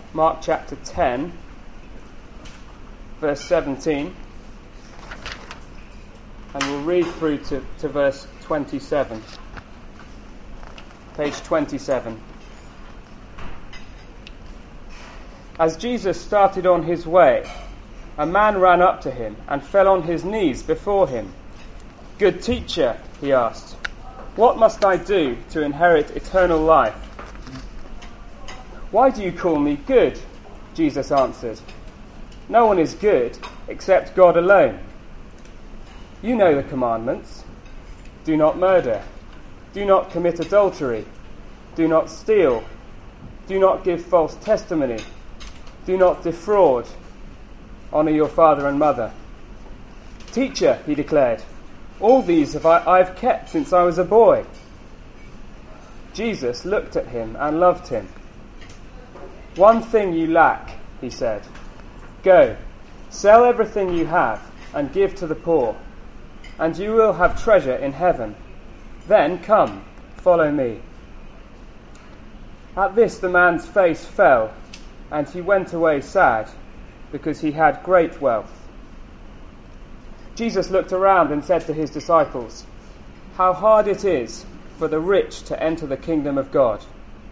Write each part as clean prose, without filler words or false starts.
Mark chapter 10, verse 17, and we'll read through to verse 27. Page 27. As Jesus started on his way, a man ran up to him and fell on his knees before him. "Good teacher," he asked, "what must I do to inherit eternal life?" "Why do you call me good?" Jesus answered. "No one is good except God alone. You know the commandments. Do not murder. Do not commit adultery. Do not steal. Do not give false testimony. Do not defraud. Honor your father and mother." "Teacher," he declared, "all these I've kept since I was a boy." Jesus looked at him and loved him. "One thing you lack," he said. "Go, sell everything you have and give to the poor, and you will have treasure in heaven. Then come, follow me." At this the man's face fell, and he went away sad, because he had great wealth. Jesus looked around and said to his disciples, "How hard it is for the rich to enter the kingdom of God."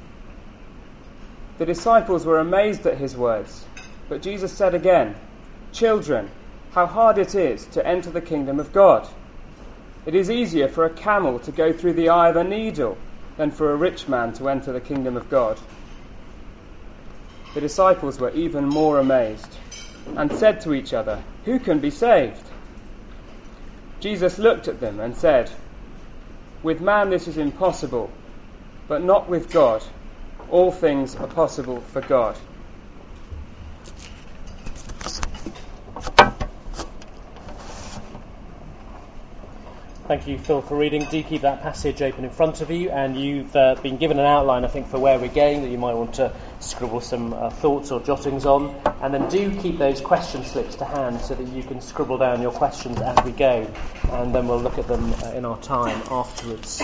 The disciples were amazed at his words, but Jesus said again, "Children, how hard it is to enter the kingdom of God. It is easier for a camel to go through the eye of a needle than for a rich man to enter the kingdom of God." The disciples were even more amazed and said to each other, "Who can be saved?" Jesus looked at them and said, "With man this is impossible, but not with God. All things are possible for God." Thank you, Phil, for reading. Do keep that passage open in front of you, and you've been given an outline, I think, for where we're going that you might want to scribble some thoughts or jottings on. And then do keep those question slips to hand so that you can scribble down your questions as we go, and then we'll look at them in our time afterwards.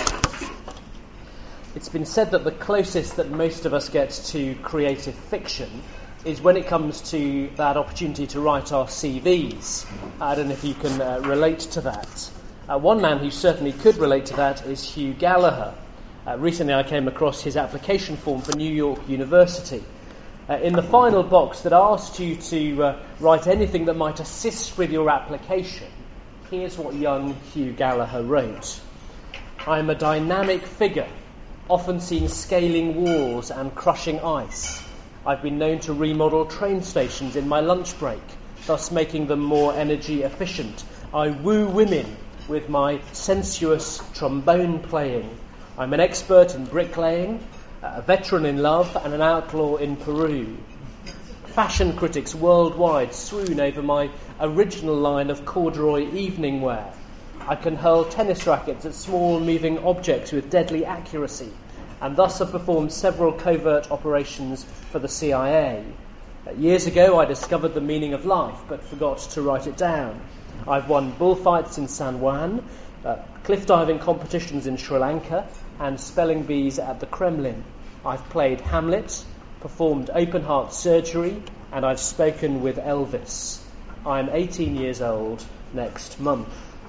It's been said that the closest that most of us get to creative fiction is when it comes to that opportunity to write our CVs. I don't know if you can relate to that. One man who certainly could relate to that is Hugh Gallagher. Recently I came across his application form for New York University. In the final box that asked you to write anything that might assist with your application, here's what young Hugh Gallagher wrote. "I am a dynamic figure, often seen scaling walls and crushing ice. I've been known to remodel train stations in my lunch break, thus making them more energy efficient. I woo women with my sensuous trombone playing. I'm an expert in bricklaying, a veteran in love, and an outlaw in Peru. Fashion critics worldwide swoon over my original line of corduroy evening wear. I can hurl tennis rackets at small moving objects with deadly accuracy, and thus have performed several covert operations for the CIA. Years ago I discovered the meaning of life, but forgot to write it down. I've won bullfights in San Juan, cliff diving competitions in Sri Lanka, and spelling bees at the Kremlin. I've played Hamlet, performed open heart surgery, and I've spoken with Elvis. I'm 18 years old next month."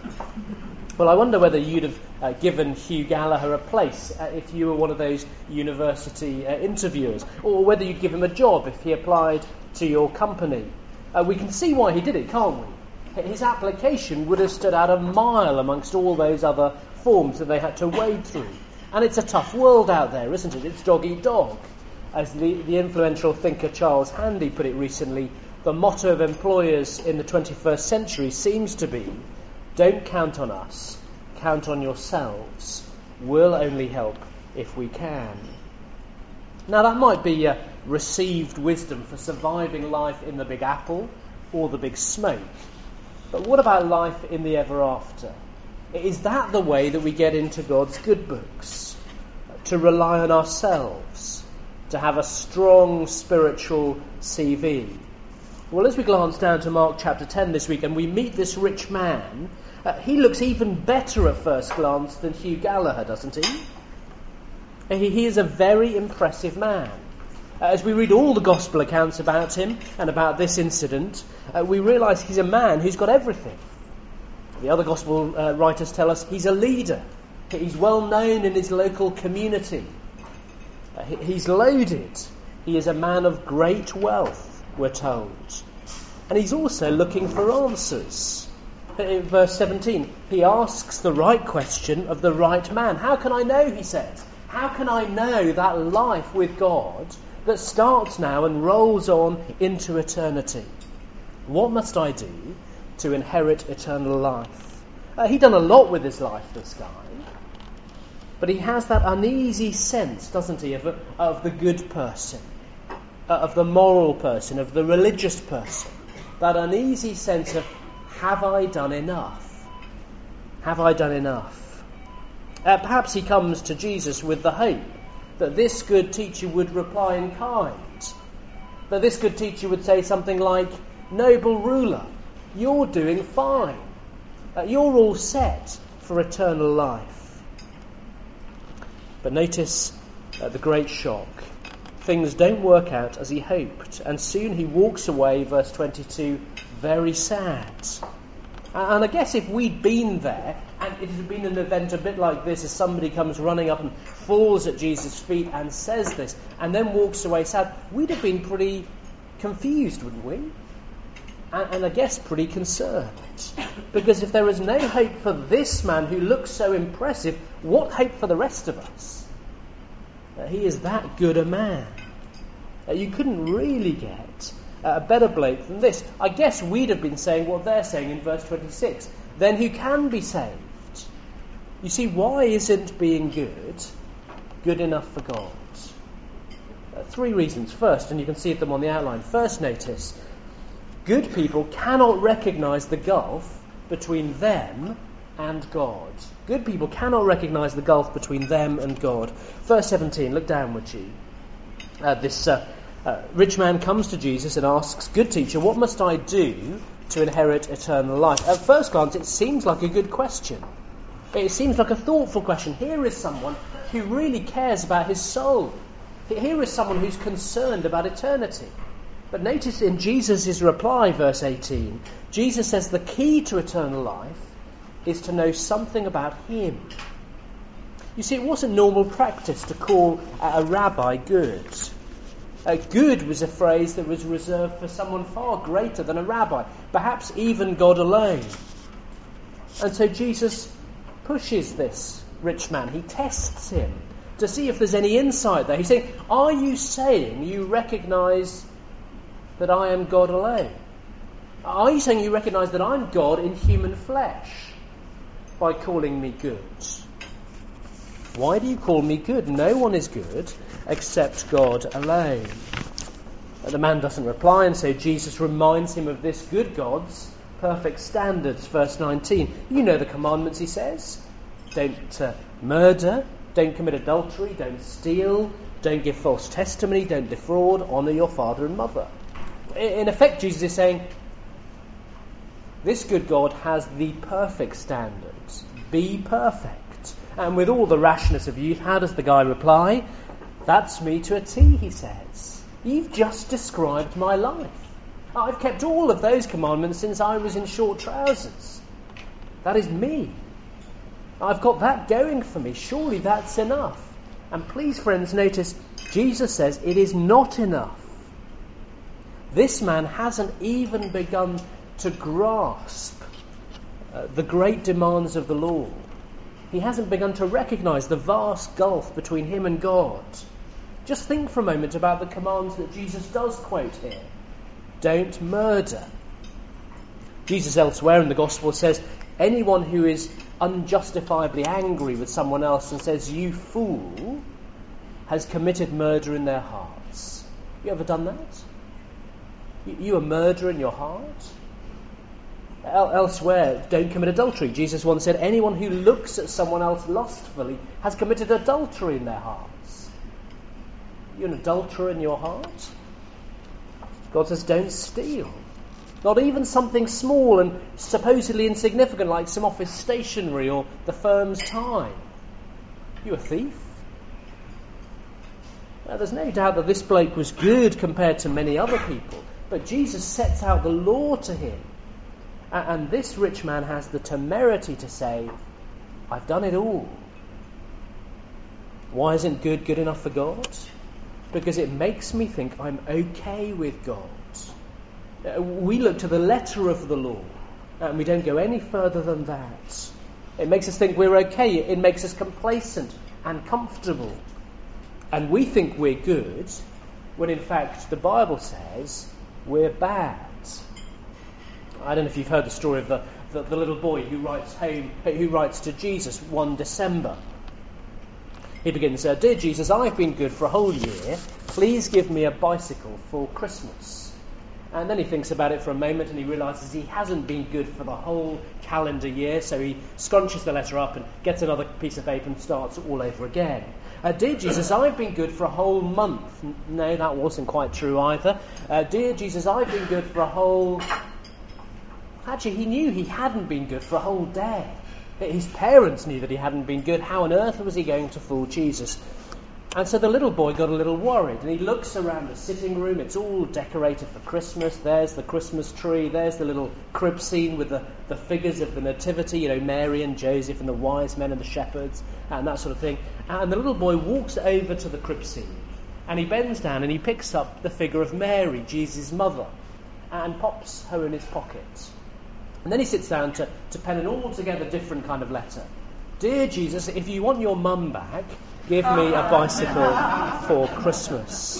Well, I wonder whether you'd have given Hugh Gallagher a place if you were one of those university interviewers, or whether you'd give him a job if he applied to your company. We can see why he did it, can't we? His application would have stood out a mile amongst all those other forms that they had to wade through. And it's a tough world out there, isn't it? It's dog eat dog. As the influential thinker Charles Handy put it recently, the motto of employers in the 21st century seems to be, "Don't count on us, count on yourselves. We'll only help if we can." Now that might be received wisdom for surviving life in the Big Apple or the Big Smoke. But what about life in the ever after? Is that the way that we get into God's good books? To rely on ourselves? To have a strong spiritual CV? Well, as we glance down to Mark chapter 10 this week and we meet this rich man, he looks even better at first glance than Hugh Gallagher, doesn't he? He is a very impressive man. As we read all the gospel accounts about him and about this incident, we realise he's a man who's got everything. The other gospel writers tell us he's a leader. He's well known in his local community. He's loaded. He is a man of great wealth, we're told. And he's also looking for answers. In verse 17, he asks the right question of the right man. How can I know, he says? How can I know that life with God that starts now and rolls on into eternity? What must I do to inherit eternal life? He'd done a lot with his life, this guy. But he has that uneasy sense, doesn't he, of the good person, of the moral person, of the religious person. That uneasy sense of, have I done enough? Have I done enough? Perhaps he comes to Jesus with the hope that this good teacher would reply in kind. That this good teacher would say something like, noble ruler, you're doing fine. You're all set for eternal life. But notice the great shock. Things don't work out as he hoped, and soon he walks away, verse 22, very sad. And I guess if we'd been there, and it had been an event a bit like this, as somebody comes running up and falls at Jesus' feet and says this, and then walks away sad, we'd have been pretty confused, wouldn't we? And I guess pretty concerned. Because if there is no hope for this man who looks so impressive, what hope for the rest of us? He is that good a man. You couldn't really get a better bloke than this. I guess we'd have been saying what they're saying in verse 26. Then who can be saved? You see, why isn't being good enough for God? 3 reasons. First, and you can see them on the outline. First, notice, good people cannot recognise the gulf between them and God. Good people cannot recognise the gulf between them and God. Verse 17, look down, would you? This rich man comes to Jesus and asks, good teacher, what must I do to inherit eternal life? At first glance, it seems like a good question. It seems like a thoughtful question. Here is someone who really cares about his soul. Here is someone who's concerned about eternity. But notice in Jesus' reply, verse 18, Jesus says the key to eternal life is to know something about him. You see, it wasn't normal practice to call a rabbi good. Good was a phrase that was reserved for someone far greater than a rabbi, perhaps even God alone. And so Jesus pushes this rich man. He tests him to see if there's any insight there. He's saying, are you saying you recognise that I am God alone? Are you saying you recognise that I'm God in human flesh by calling me good? Why do you call me good? No one is good except God alone. The man doesn't reply, and so Jesus reminds him of this good God's perfect standards. Verse 19, you know the commandments, he says. Don't murder, don't commit adultery, don't steal, don't give false testimony, don't defraud, honour your father and mother. In effect, Jesus is saying, this good God has the perfect standards. Be perfect. And with all the rashness of youth, how does the guy reply? That's me to a T, he says. You've just described my life. I've kept all of those commandments since I was in short trousers. That is me. I've got that going for me. Surely that's enough. And please, friends, notice Jesus says it is not enough. This man hasn't even begun to grasp the great demands of the law. He hasn't begun to recognise the vast gulf between him and God. Just think for a moment about the commands that Jesus does quote here. Don't murder. Jesus elsewhere in the Gospel says, anyone who is unjustifiably angry with someone else and says, you fool, has committed murder in their hearts. You ever done that? You a murderer in your heart? Elsewhere, don't commit adultery. Jesus once said, anyone who looks at someone else lustfully has committed adultery in their hearts. You're an adulterer in your heart? God says, don't steal. Not even something small and supposedly insignificant like some office stationery or the firm's time. You a thief? Now, there's no doubt that this bloke was good compared to many other people, but Jesus sets out the law to him. And this rich man has the temerity to say, I've done it all. Why isn't good enough for God? Because it makes me think I'm okay with God. We look to the letter of the law, and we don't go any further than that. It makes us think we're okay. It makes us complacent and comfortable. And we think we're good, when in fact the Bible says we're bad. I don't know if you've heard the story of the little boy who writes to Jesus one December. He begins, Dear Jesus, I've been good for a whole year. Please give me a bicycle for Christmas. And then he thinks about it for a moment and he realises he hasn't been good for the whole calendar year, so he scrunches the letter up and gets another piece of paper and starts all over again. Dear Jesus, I've been good for a whole month. No, that wasn't quite true either. Dear Jesus, I've been good for a whole... Actually, he knew he hadn't been good for a whole day. His parents knew that he hadn't been good. How on earth was he going to fool Jesus? And so the little boy got a little worried, and he looks around the sitting room. It's all decorated for Christmas. There's the Christmas tree. There's the little crib scene with the figures of the nativity, Mary and Joseph and the wise men and the shepherds and that sort of thing. And the little boy walks over to the crib scene, and he bends down and he picks up the figure of Mary, Jesus' mother, and pops her in his pocket. And then he sits down to pen an altogether different kind of letter. Dear Jesus, if you want your mum back, give me a bicycle for Christmas.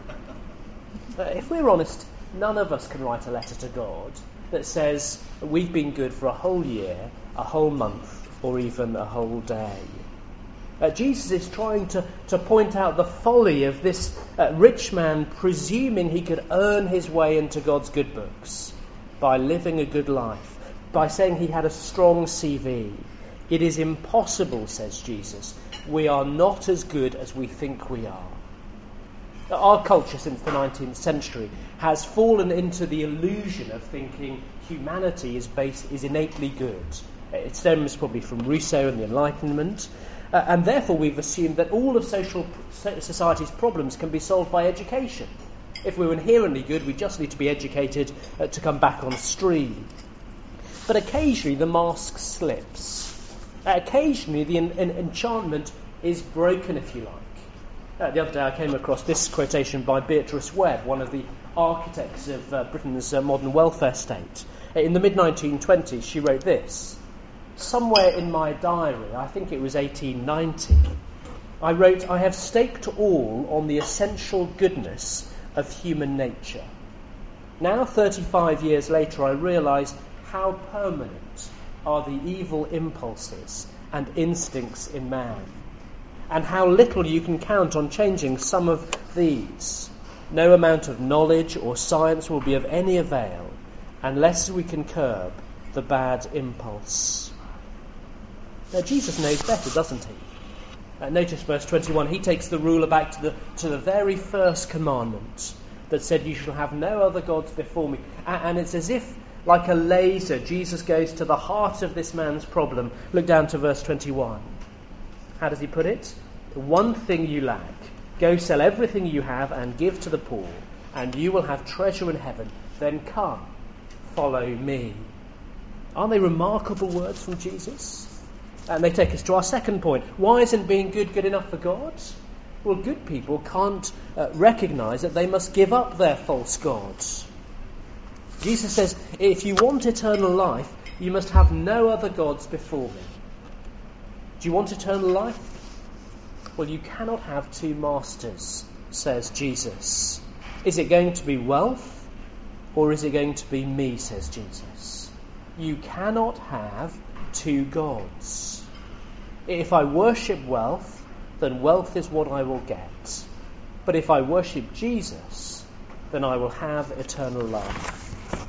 If we're honest, none of us can write a letter to God that says we've been good for a whole year, a whole month, or even a whole day. Jesus is trying to point out the folly of this rich man presuming he could earn his way into God's good books by living a good life, by saying he had a strong CV. It is impossible, says Jesus. We are not as good as we think we are. Our culture since the 19th century has fallen into the illusion of thinking humanity is innately good. It stems probably from Rousseau and the Enlightenment, and therefore we've assumed that all of society's problems can be solved by education. If we were inherently good, we just need to be educated to come back on stream. But occasionally the mask slips. Occasionally the enchantment is broken, if you like. The other day I came across this quotation by Beatrice Webb, one of the architects of Britain's modern welfare state. In the mid-1920s she wrote this. Somewhere in my diary, I think it was 1890, I wrote, I have staked all on the essential goodness of human nature. Now, 35 years later, I realise how permanent are the evil impulses and instincts in man, and how little you can count on changing some of these. No amount of knowledge or science will be of any avail unless we can curb the bad impulse. Now, Jesus knows better, doesn't he? Notice verse 21. He takes the ruler back to the very first commandment that said, you shall have no other gods before me. And it's as if, like a laser, Jesus goes to the heart of this man's problem. Look down to verse 21. How does he put it? The one thing you lack, go sell everything you have and give to the poor, and you will have treasure in heaven. Then come, follow me. Aren't they remarkable words from Jesus? And they take us to our second point. Why isn't being good enough for God? Well, good people can't recognise that they must give up their false gods. Jesus says, if you want eternal life, you must have no other gods before me. Do you want eternal life? Well, you cannot have two masters, says Jesus. Is it going to be wealth, or is it going to be me, says Jesus? You cannot have two gods. If I worship wealth, then wealth is what I will get. But if I worship Jesus, then I will have eternal life.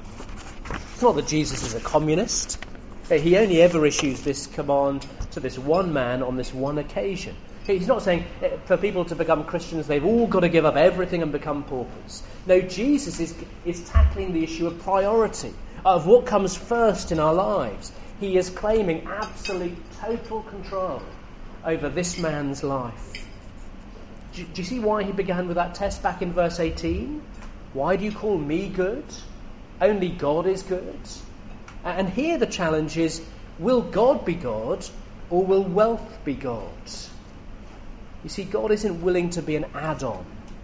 It's not that Jesus is a communist. He only ever issues this command to this one man on this one occasion. He's not saying for people to become Christians they've all got to give up everything and become paupers. No, Jesus is tackling the issue of priority, of what comes first in our lives. He is claiming absolute, total control over this man's life. Do you see why he began with that test back in verse 18? Why do you call me good? Only God is good. And here the challenge is, will God be God or will wealth be God? You see, God isn't willing to be an add-on.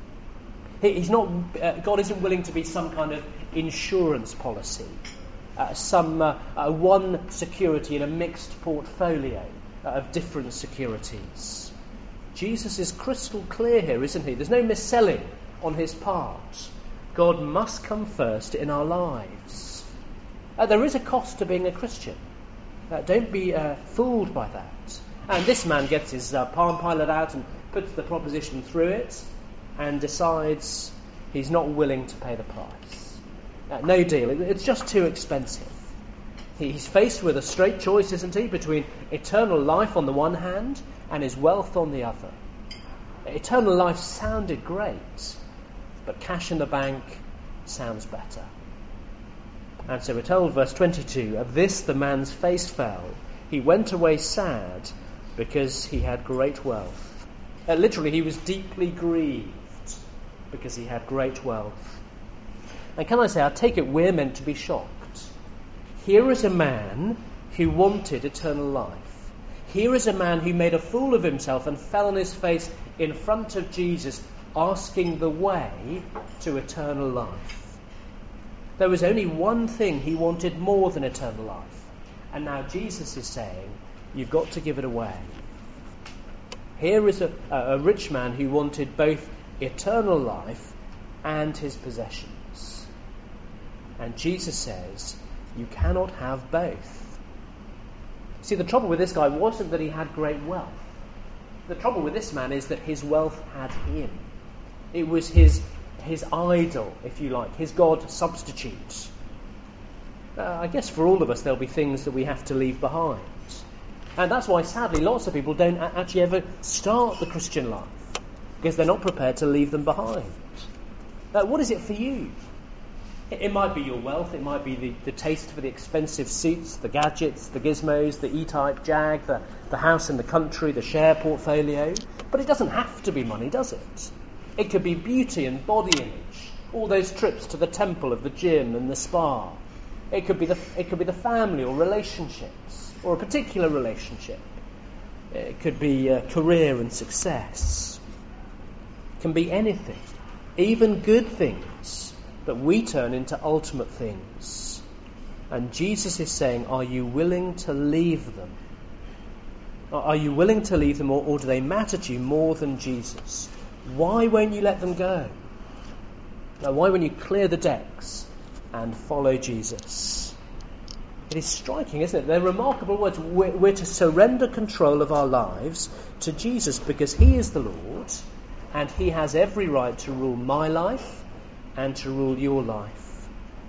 God isn't willing to be some kind of insurance policy, some one security in a mixed portfolio of different securities. Jesus is crystal clear here, isn't he? There's no mis-selling on his part. God must come first in our lives. There is a cost to being a Christian. Don't be fooled by that. And this man gets his Palm Pilot out and puts the proposition through it and decides he's not willing to pay the price. No deal. It's just too expensive. He's faced with a straight choice, isn't he, between eternal life on the one hand and his wealth on the other. Eternal life sounded great, but cash in the bank sounds better. And so we're told, verse 22, of this the man's face fell. He went away sad because he had great wealth. Literally, he was deeply grieved because he had great wealth. And can I say, I take it we're meant to be shocked. Here is a man who wanted eternal life. Here is a man who made a fool of himself and fell on his face in front of Jesus, asking the way to eternal life. There was only one thing he wanted more than eternal life. And now Jesus is saying, you've got to give it away. Here is a rich man who wanted both eternal life and his possessions. And Jesus says, you cannot have both. See, the trouble with this guy wasn't that he had great wealth. The trouble with this man is that his wealth had him. It was his idol, if you like, his God substitute. I guess for all of us there'll be things that we have to leave behind. And that's why, sadly, lots of people don't actually ever start the Christian life, because they're not prepared to leave them behind. What is it for you? It might be your wealth, it might be the taste for the expensive suits, the gadgets, the gizmos, the E-Type Jag, the house in the country, the share portfolio. But it doesn't have to be money, does it? It could be beauty and body image, all those trips to the temple of the gym and the spa. It could be the family or relationships, or a particular relationship. It could be career and success. It can be anything, even good things that we turn into ultimate things. And Jesus is saying, are you willing to leave them? Are you willing to leave them, or do they matter to you more than Jesus? Why won't you let them go? Now, why won't you clear the decks and follow Jesus? It is striking, isn't it? They're remarkable words. We're to surrender control of our lives to Jesus because he is the Lord and he has every right to rule my life and to rule your life.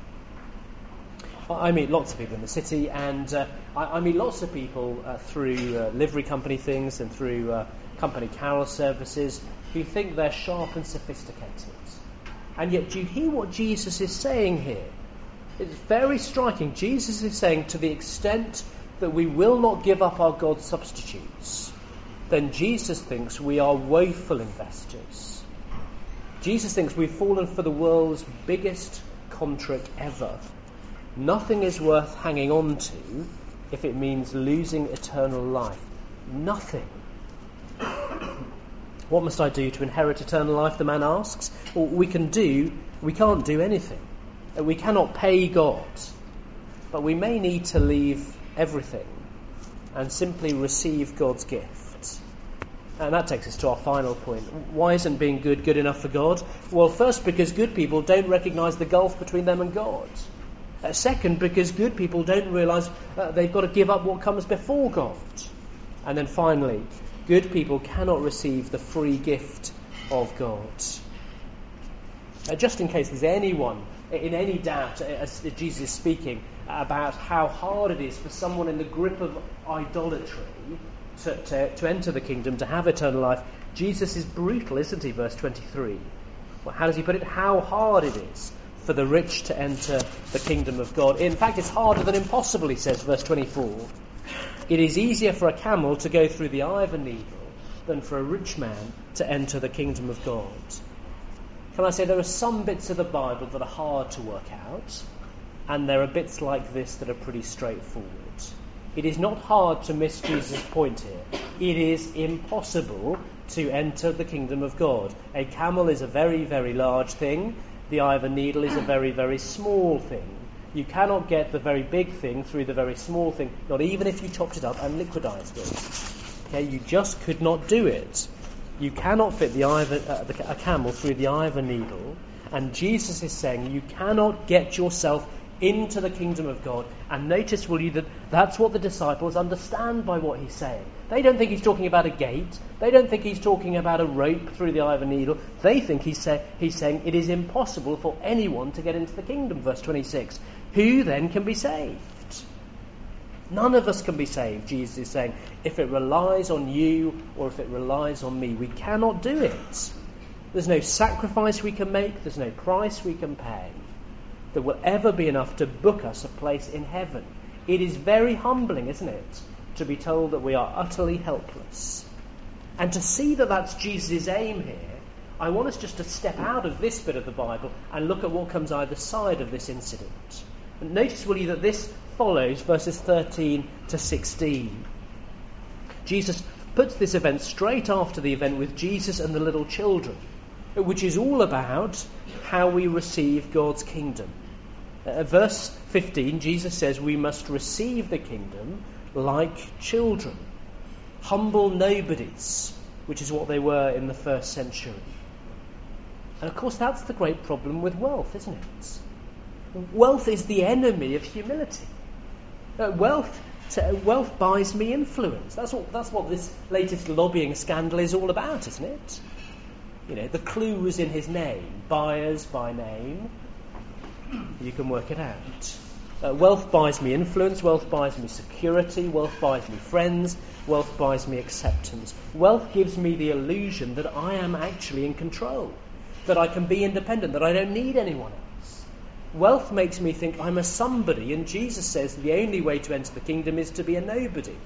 I meet lots of people in the city, and I meet lots of people through livery company things and through company carol services who think they're sharp and sophisticated. And yet, do you hear what Jesus is saying here? It's very striking. Jesus is saying, to the extent that we will not give up our God substitutes, then Jesus thinks we are woeful investors. Jesus thinks we've fallen for the world's biggest con trick ever. Nothing is worth hanging on to if it means losing eternal life. Nothing. What must I do to inherit eternal life, the man asks. Well, we can't do anything. We cannot pay God. But we may need to leave everything and simply receive God's gift. And that takes us to our final point. Why isn't being good enough for God? Well, first, because good people don't recognise the gulf between them and God. Second, because good people don't realise they've got to give up what comes before God. And then finally, good people cannot receive the free gift of God. Just in case there's anyone in any doubt, as Jesus is speaking, about how hard it is for someone in the grip of idolatry to enter the kingdom, to have eternal life, Jesus is brutal, isn't he? Verse 23. Well, how does he put it? How hard it is for the rich to enter the kingdom of God. In fact, it's harder than impossible, he says, verse 24. It is easier for a camel to go through the eye of a needle than for a rich man to enter the kingdom of God. Can I say there are some bits of the Bible that are hard to work out, and there are bits like this that are pretty straightforward. It is not hard to miss Jesus' point here. It is impossible to enter the kingdom of God. A camel is a very, very large thing. The eye of a needle is a very, very small thing. You cannot get the very big thing through the very small thing, not even if you chopped it up and liquidized it. Okay, you just could not do it. You cannot fit the eye of a camel through the eye of a needle. And Jesus is saying you cannot get yourself into the kingdom of God. And notice, will you, that that's what the disciples understand by what he's saying. They don't think he's talking about a gate. They don't think he's talking about a rope through the eye of a needle. They think he's saying it is impossible for anyone to get into the kingdom. Verse 26. Who then can be saved? None of us can be saved, Jesus is saying, if it relies on you or if it relies on me. We cannot do it. There's no sacrifice we can make. There's no price we can pay that will ever be enough to book us a place in heaven. It is very humbling, isn't it, to be told that we are utterly helpless. And to see that that's Jesus' aim here, I want us just to step out of this bit of the Bible and look at what comes either side of this incident. And notice, will you, that this follows verses 13 to 16. Jesus puts this event straight after the event with Jesus and the little children, which is all about how we receive God's kingdom. Verse 15, Jesus says we must receive the kingdom like children, humble nobodies, which is what they were in the first century. And of course that's the great problem with wealth, isn't it? Wealth is the enemy of humility. Wealth buys me influence. That's what this latest lobbying scandal is all about, isn't it? You know, the clue is in his name. Buyers by name. You can work it out. Wealth buys me influence. Wealth buys me security. Wealth buys me friends. Wealth buys me acceptance. Wealth gives me the illusion that I am actually in control, that I can be independent, that I don't need anyone else. Wealth makes me think I'm a somebody, and Jesus says the only way to enter the kingdom is to be a nobody.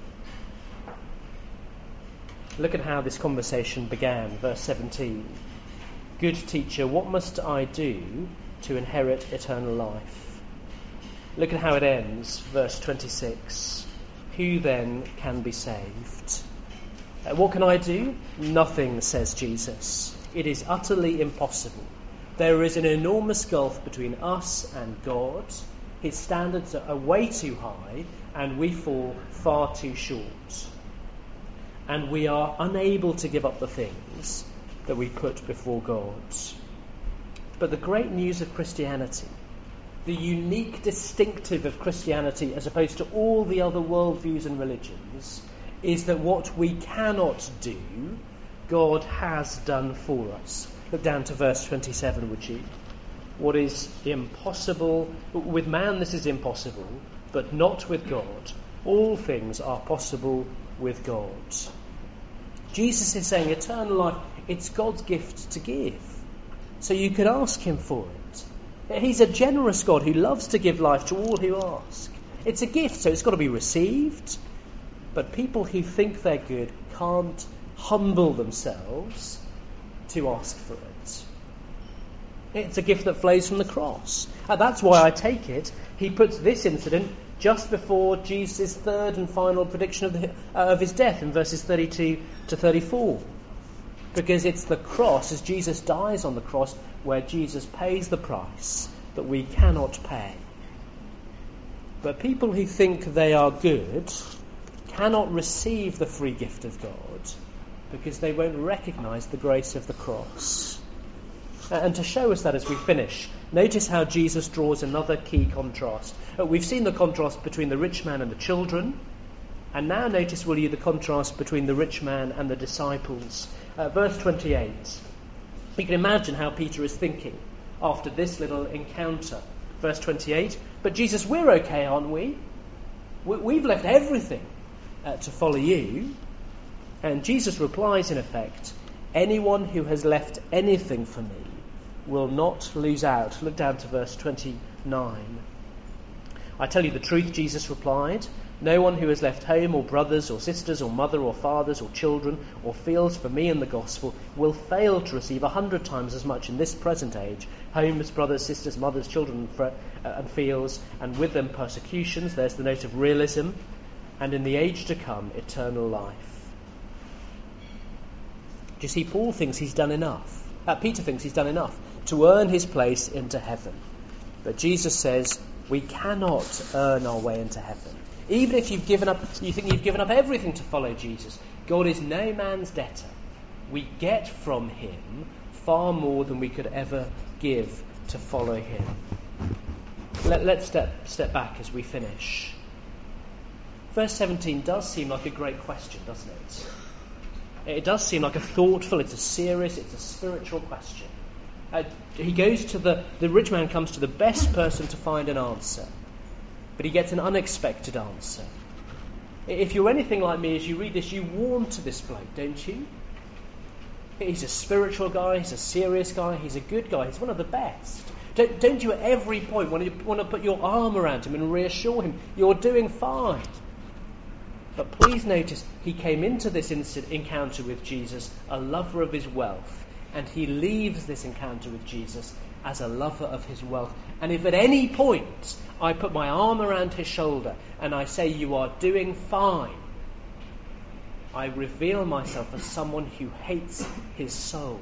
Look at how this conversation began, verse 17. Good teacher, what must I do to inherit eternal life? Look at how it ends, verse 26. Who then can be saved? What can I do? Nothing, says Jesus. It is utterly impossible. There is an enormous gulf between us and God. His standards are way too high, and we fall far too short. And we are unable to give up the things that we put before God. But the great news of Christianity, the unique distinctive of Christianity as opposed to all the other worldviews and religions, is that what we cannot do, God has done for us. Look down to verse 27, would you? What is impossible, with man this is impossible, but not with God. All things are possible with God. Jesus is saying eternal life, it's God's gift to give. So you could ask him for it. He's a generous God who loves to give life to all who ask. It's a gift, so it's got to be received. But people who think they're good can't humble themselves to ask for it. It's a gift that flows from the cross. And that's why I take it he puts this incident just before Jesus' third and final prediction of his death in verses 32 to 34. Because it's the cross, as Jesus dies on the cross, where Jesus pays the price that we cannot pay. But people who think they are good cannot receive the free gift of God because they won't recognise the grace of the cross. And to show us that as we finish, notice how Jesus draws another key contrast. We've seen the contrast between the rich man and the children, and now notice, will you, the contrast between the rich man and the disciples. Verse 28. You can imagine how Peter is thinking after this little encounter. Verse 28. But Jesus, we're okay, aren't we? We've left everything to follow you. And Jesus replies in effect, anyone who has left anything for me will not lose out. Look down to verse 29. I tell you the truth, Jesus replied, No one who has left home or brothers or sisters or mother or fathers or children or fields for me and the gospel will fail to receive 100 times as much in this present age, homes, brothers, sisters, mothers, children and fields, and with them persecutions, there's the note of realism, and in the age to come, eternal life. Do you see, Paul thinks he's done enough. Peter thinks he's done enough to earn his place into heaven. But Jesus says we cannot earn our way into heaven. Even if you think you've given up everything to follow Jesus, God is no man's debtor. We get from him far more than we could ever give to follow him. Let's step back as we finish. Verse 17 does seem like a great question, doesn't it? It does seem like a thoughtful, it's a serious, it's a spiritual question. He goes to the rich man comes to the best person to find an answer, but he gets an unexpected answer. If you're anything like me, as you read this, you warm to this bloke, don't you? He's a spiritual guy, he's a serious guy, he's a good guy, he's one of the best. Don't you at every point want to put your arm around him and reassure him you're doing fine? But please notice, he came into this encounter with Jesus a lover of his wealth, and he leaves this encounter with Jesus as a lover of his wealth. And if at any point I put my arm around his shoulder and I say you are doing fine, I reveal myself as someone who hates his soul,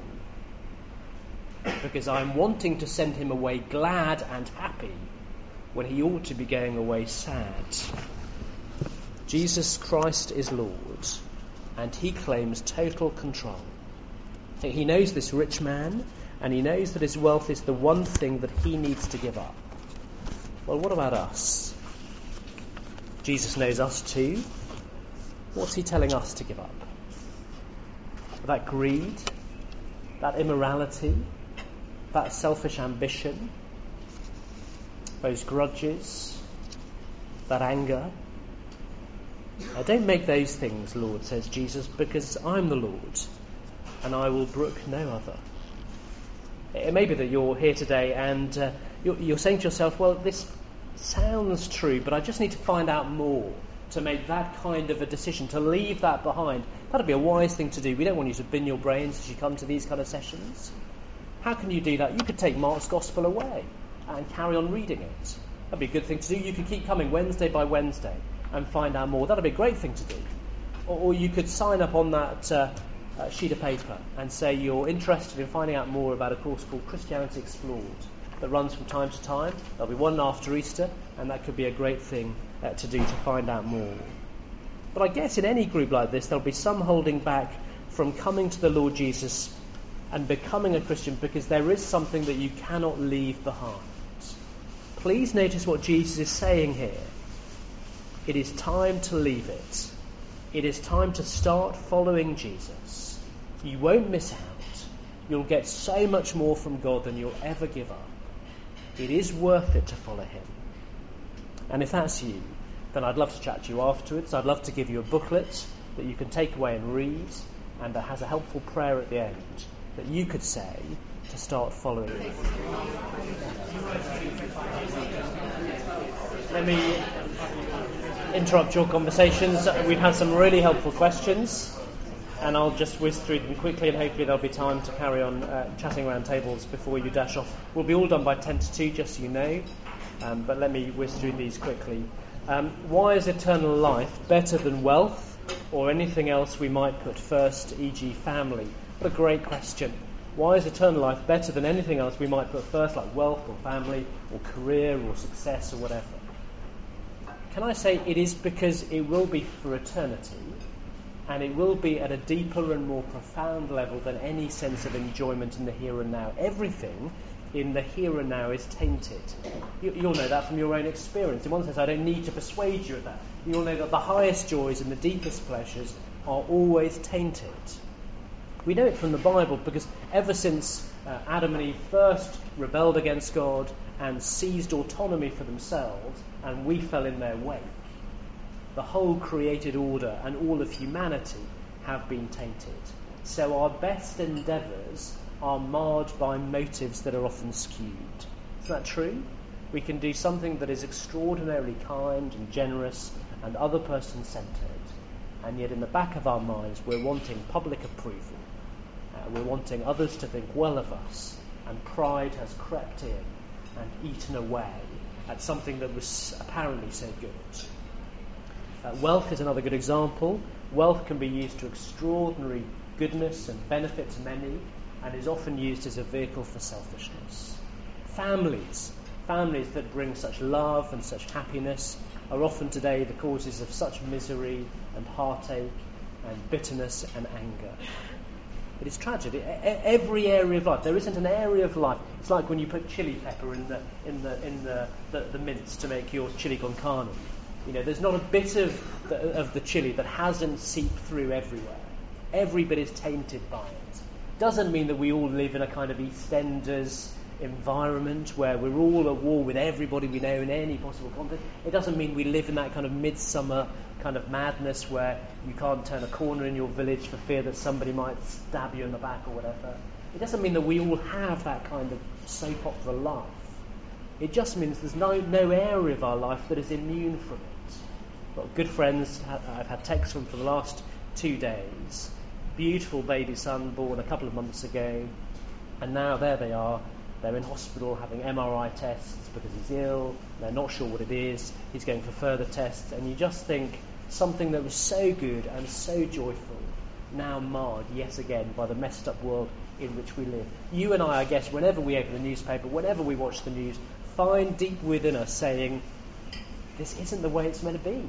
because I'm wanting to send him away glad and happy when he ought to be going away sad. Jesus Christ is Lord, and he claims total control. He knows this rich man, and he knows that his wealth is the one thing that he needs to give up. Well, what about us? Jesus knows us too. What's he telling us to give up? That greed, that immorality, that selfish ambition, those grudges, that anger. Don't make those things, Lord, says Jesus, because I'm the Lord, and I will brook no other. It may be that you're here today and you're saying to yourself, well, this sounds true, but I just need to find out more to make that kind of a decision, to leave that behind. That'd be a wise thing to do. We don't want you to bin your brains as you come to these kind of sessions. How can you do that? You could take Mark's Gospel away and carry on reading it. That'd be a good thing to do. You could keep coming Wednesday by Wednesday and find out more. That'd be a great thing to do. Or you could sign up on that sheet of paper and say you're interested in finding out more about a course called Christianity Explored that runs from time to time. There'll be one after Easter, and that could be a great thing to do to find out more. But I guess in any group like this, there'll be some holding back from coming to the Lord Jesus and becoming a Christian because there is something that you cannot leave behind. Please notice what Jesus is saying here. It is time to leave it. It is time to start following Jesus. You won't miss out. You'll get so much more from God than you'll ever give up. It is worth it to follow him. And if that's you, then I'd love to chat to you afterwards. I'd love to give you a booklet that you can take away and read, and that has a helpful prayer at the end that you could say to start following him. Let me interrupt your conversations. We've had some really helpful questions, and I'll just whiz through them quickly, and hopefully there'll be time to carry on chatting around tables before you dash off. We'll be all done by 10 to 2, just so you know, but let me whiz through these quickly. Why is eternal life better than wealth or anything else we might put first, e.g. family? What a great question. Why is eternal life better than anything else we might put first, like wealth or family or career or success or whatever? Can I say it is because it will be for eternity, and it will be at a deeper and more profound level than any sense of enjoyment in the here and now. Everything in the here and now is tainted. You'll know that from your own experience. In one sense, I don't need to persuade you of that. You'll know that the highest joys and the deepest pleasures are always tainted. We know it from the Bible because ever since Adam and Eve first rebelled against God and seized autonomy for themselves, and we fell in their wake, the whole created order and all of humanity have been tainted. So our best endeavours are marred by motives that are often skewed. Isn't that true? We can do something that is extraordinarily kind and generous and other person centred, and yet in the back of our minds we're wanting public approval. We're wanting others to think well of us, and pride has crept in and eaten away at something that was apparently so good. Wealth is another good example. Wealth can be used to extraordinary goodness and benefit to many, and is often used as a vehicle for selfishness. Families that bring such love and such happiness are often today the causes of such misery and heartache and bitterness and anger. It is tragic. Every area of life. There isn't an area of life. It's like when you put chili pepper in the mince to make your chili con carne. There's not a bit of the chili that hasn't seeped through everywhere. Every bit is tainted by it. Doesn't mean that we all live in a kind of EastEnders environment where we're all at war with everybody we know in any possible context. It doesn't mean we live in that kind of midsummer kind of madness where you can't turn a corner in your village for fear that somebody might stab you in the back or whatever. It doesn't mean that we all have that kind of soap opera life. It just means there's no area of our life that is immune from it. Got good friends I've had texts from for the last 2 days. Beautiful baby son born a couple of months ago, and now there they are. They're in hospital having MRI tests because he's ill. They're not sure what it is. He's going for further tests, and you just think something that was so good and so joyful now marred yet again by the messed up world in which we live. You and I guess, whenever we open the newspaper, whenever we watch the news, find deep within us saying, this isn't the way it's meant to be.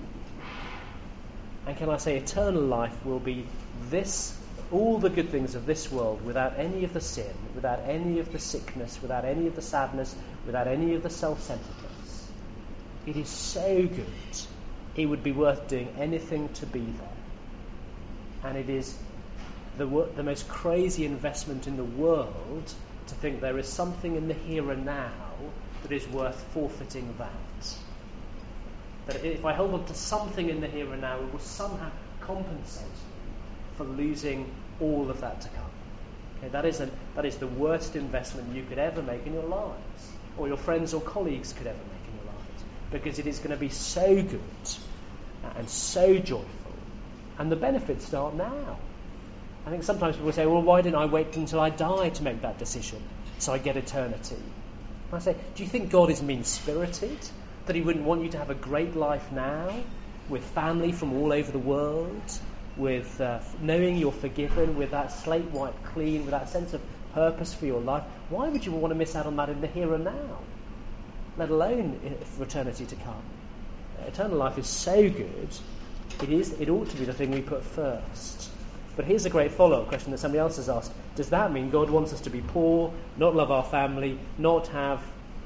And can I say, eternal life will be this, all the good things of this world, without any of the sin, without any of the sickness, without any of the sadness, without any of the self-centeredness. It is so good, it would be worth doing anything to be there. And it is the most crazy investment in the world to think there is something in the here and now that is worth forfeiting that. That if I hold on to something in the here and now, it will somehow compensate me for losing all of that to come. Okay, that is the worst investment you could ever make in your lives, or your friends or colleagues could ever make in your lives, because it is going to be so good and so joyful, and the benefits start now. I think sometimes people say, well, why didn't I wait until I die to make that decision so I get eternity? And I say, do you think God is mean-spirited? That he wouldn't want you to have a great life now, with family from all over the world, with knowing you're forgiven, with that slate wiped clean, with that sense of purpose for your life? Why would you want to miss out on that in the here and now, let alone for eternity to come? Eternal life is so good, it ought to be the thing we put first. But here's a great follow-up question that somebody else has asked. Does that mean God wants us to be poor, not love our family, not have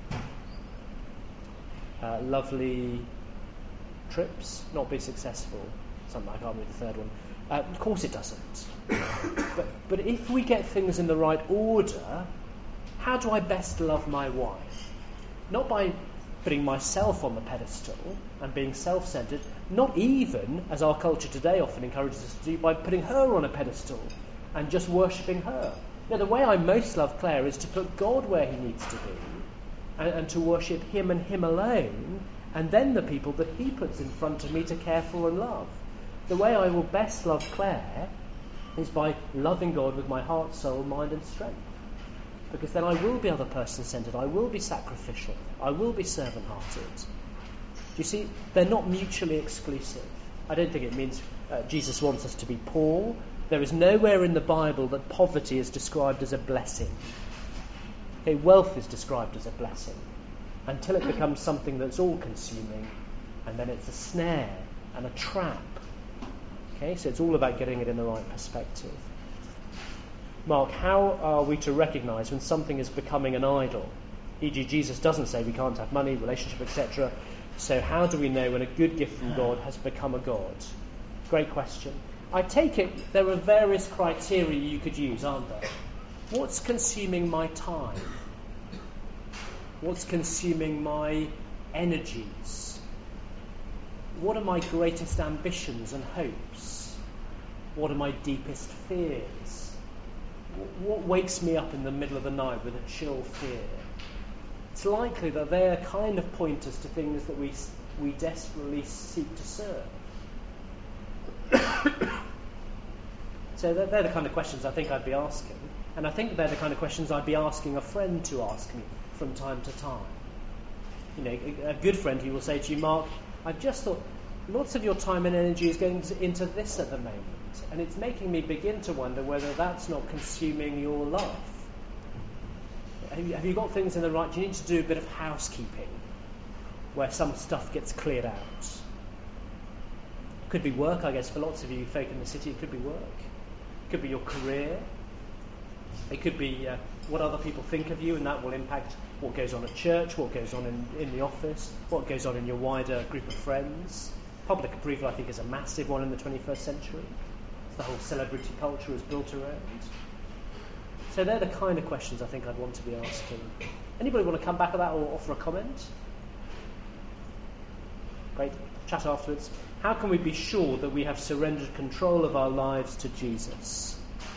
lovely trips, not be successful? Something I can't read the third one. Of course it doesn't. But if we get things in the right order, how do I best love my wife? Not by putting myself on the pedestal and being self-centred, not even, as our culture today often encourages us to do, by putting her on a pedestal and just worshipping her. Now, the way I most love Claire is to put God where he needs to be, and to worship him and him alone, and then the people that he puts in front of me to care for and love. The way I will best love Claire is by loving God with my heart, soul, mind and strength. Because then I will be other person-centred, I will be sacrificial, I will be servant-hearted. Do you see, they're not mutually exclusive. I don't think it means Jesus wants us to be poor. There is nowhere in the Bible that poverty is described as a blessing. Okay, wealth is described as a blessing, until it becomes something that's all-consuming, and then it's a snare and a trap. Okay, so it's all about getting it in the right perspective. Mark, how are we to recognise when something is becoming an idol? E.g., Jesus doesn't say we can't have money, relationship, etc. So how do we know when a good gift from God has become a god? Great question. I take it there are various criteria you could use, aren't there? What's consuming my time? What's consuming my energies? What are my greatest ambitions and hopes? What are my deepest fears? What wakes me up in the middle of the night with a chill fear? it's likely that they are kind of pointers to things that we desperately seek to serve. So they're the kind of questions I think I'd be asking. And I think they're the kind of questions I'd be asking a friend to ask me from time to time. You know, a good friend who will say to you, Mark, I've just thought lots of your time and energy is going into this at the moment, and it's making me begin to wonder whether that's not consuming your life. Have you got things in the right? Do you need to do a bit of housekeeping where some stuff gets cleared out? Could be work, I guess, for lots of you folk in the city. It could be work. It could be your career. It could be what other people think of you, and that will impact what goes on at church, what goes on in the office, what goes on in your wider group of friends. Public approval, I think, is a massive one in the 21st century. The whole celebrity culture is built around. So they're the kind of questions I think I'd want to be asking. Anybody want to come back at that or offer a comment? Great. Chat afterwards. How can we be sure that we have surrendered control of our lives to Jesus?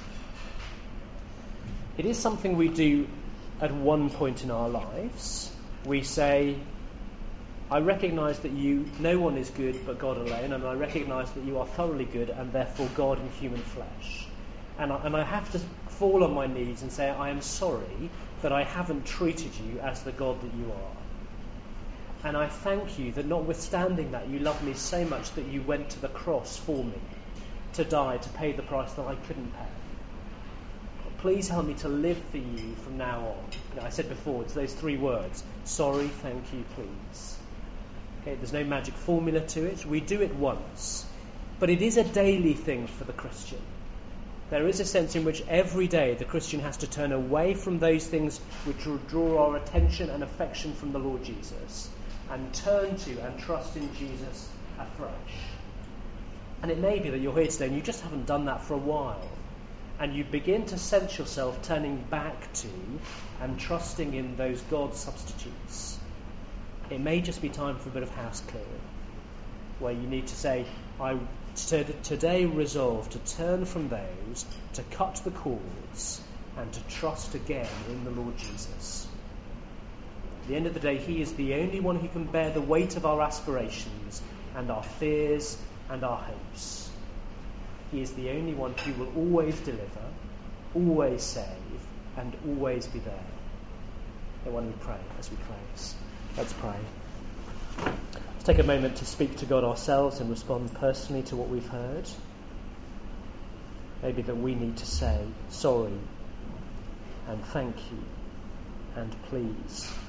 It is something we do at one point in our lives. We say, I recognise that no one is good but God alone, and I recognise that you are thoroughly good and therefore God in human flesh. And I have to fall on my knees and say, I am sorry that I haven't treated you as the God that you are. And I thank you that notwithstanding that, you love me so much that you went to the cross for me, to die, to pay the price that I couldn't pay. Please help me to live for you from now on. You know, I said before, it's those three words, sorry, thank you, please. Okay, there's no magic formula to it. We do it once. But it is a daily thing for the Christian. There is a sense in which every day the Christian has to turn away from those things which will draw our attention and affection from the Lord Jesus and turn to and trust in Jesus afresh. And it may be that you're here today and you just haven't done that for a while, and you begin to sense yourself turning back to and trusting in those God substitutes. It may just be time for a bit of house clearing, where you need to say, I today resolve to turn from those, to cut the cords, and to trust again in the Lord Jesus. At the end of the day, He is the only one who can bear the weight of our aspirations and our fears and our hopes. He is the only one who will always deliver, always save, and always be there. And when we pray, as we close, let's pray. Let's take a moment to speak to God ourselves and respond personally to what we've heard. Maybe that we need to say sorry and thank you and please.